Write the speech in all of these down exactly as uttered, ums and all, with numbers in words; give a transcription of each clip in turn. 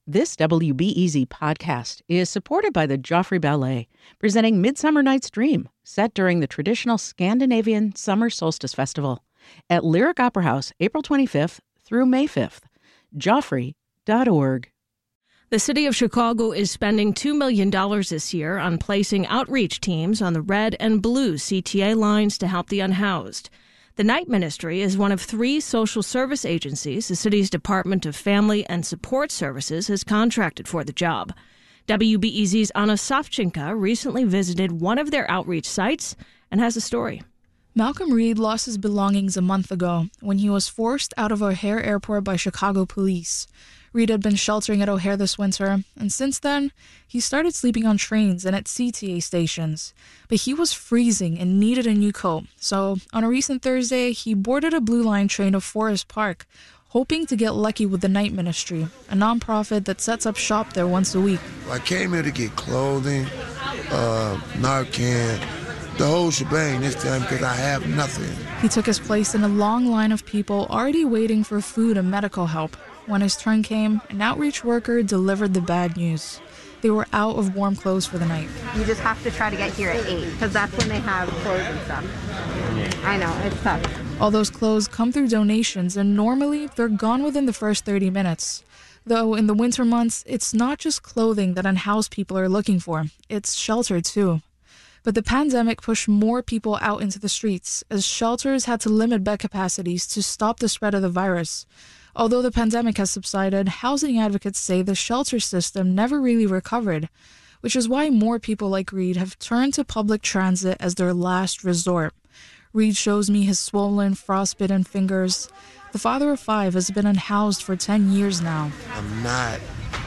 This W B E Z podcast is supported by the Joffrey Ballet, presenting Midsummer Night's Dream, set during the traditional Scandinavian Summer Solstice Festival at Lyric Opera House, April twenty-fifth through May fifth. Joffrey dot org. The city of Chicago is spending two million dollars this year on placing outreach teams on the red and blue C T A lines to help the unhoused. The Night Ministry is one of three social service agencies the city's Department of Family and Support Services has contracted for the job. W B E Z's Anna Savchenko recently visited one of their outreach sites and has a story. Malcolm Reed lost his belongings a month ago when he was forced out of O'Hare Airport by Chicago police. Reed had been sheltering at O'Hare this winter, and since then, he started sleeping on trains and at C T A stations. But he was freezing and needed a new coat, so on a recent Thursday, he boarded a Blue Line train to Forest Park, hoping to get lucky with the Night Ministry, a nonprofit that sets up shop there once a week. I came here to get clothing, uh, Narcan, the whole shebang this time because I have nothing. He took his place in a long line of people already waiting for food and medical help. When his turn came, an outreach worker delivered the bad news. They were out of warm clothes for the night. You just have to try to get here at eight, because that's when they have clothes and stuff. I know, it's tough. All those clothes come through donations, and normally they're gone within the first thirty minutes. Though in the winter months, it's not just clothing that unhoused people are looking for, it's shelter too. But the pandemic pushed more people out into the streets, as shelters had to limit bed capacities to stop the spread of the virus. Although the pandemic has subsided, housing advocates say the shelter system never really recovered, which is why more people like Reed have turned to public transit as their last resort. Reed shows me his swollen, frostbitten fingers. The father of five has been unhoused for ten years now. I'm not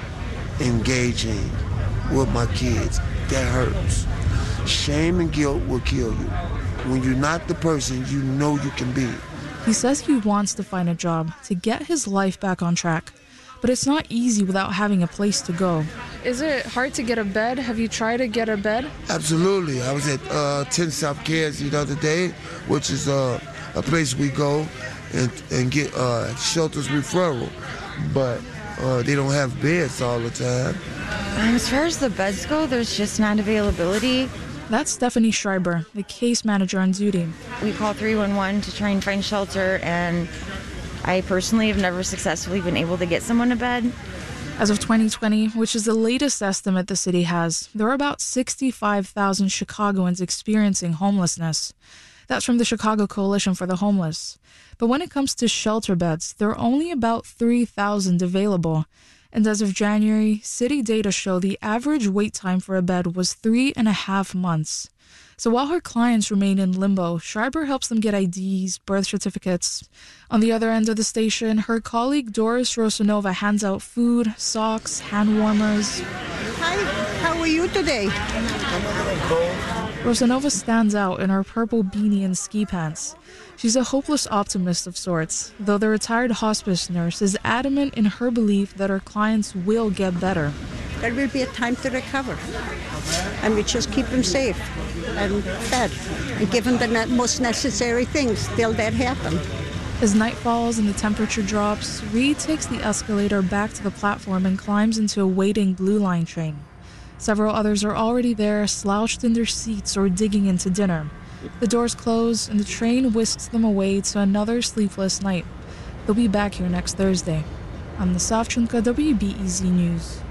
engaging with my kids. That hurts. Shame and guilt will kill you. When you're not the person you know you can be. He says he wants to find a job to get his life back on track, but it's not easy without having a place to go. Is it hard to get a bed? Have you tried to get a bed? Absolutely. I was at uh, ten South Cares the other day, which is uh, a place we go and, and get uh, shelters referral, but uh, they don't have beds all the time. Um, as far as the beds go, there's just not availability. That's Stephanie Schreiber, the case manager on duty. We call three one one to try and find shelter, and I personally have never successfully been able to get someone a bed. As of twenty twenty, which is the latest estimate the city has, there are about sixty-five thousand Chicagoans experiencing homelessness. That's from the Chicago Coalition for the Homeless. But when it comes to shelter beds, there are only about three thousand available. And as of January, city data show the average wait time for a bed was three and a half months. So while her clients remain in limbo, Schreiber helps them get I Ds, birth certificates. On the other end of the station, her colleague Doris Rosanova hands out food, socks, hand warmers. Hi, how are you today? Rosanova stands out in her purple beanie and ski pants. She's a hopeless optimist of sorts, though the retired hospice nurse is adamant in her belief that her clients will get better. There will be a time to recover, and we just keep them safe and fed and give them the most necessary things till that happens. As night falls and the temperature drops, Reed takes the escalator back to the platform and climbs into a waiting Blue Line train. Several others are already there, slouched in their seats or digging into dinner. The doors close, and the train whisks them away to another sleepless night. They'll be back here next Thursday. I'm the Savchenko, W B E Z News.